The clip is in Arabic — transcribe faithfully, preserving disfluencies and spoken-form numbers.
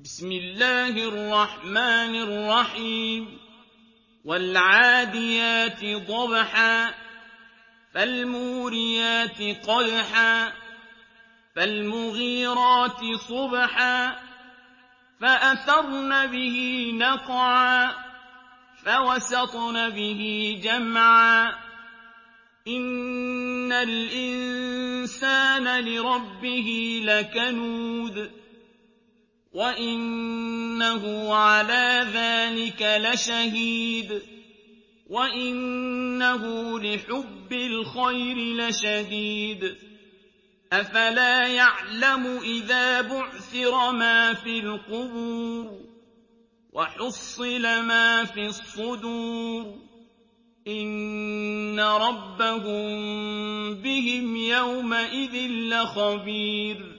بسم الله الرحمن الرحيم والعاديات ضبحا فالموريات قدحا فالمغيرات صبحا فأثرن به نقعا فوسطن به جمعا إن الإنسان لربه لكنود وإنه على ذلك لشهيد وإنه لحب الخير لشديد أفلا يعلم إذا بعثر ما في القبور وحصل ما في الصدور إن ربهم بهم يومئذ لخبير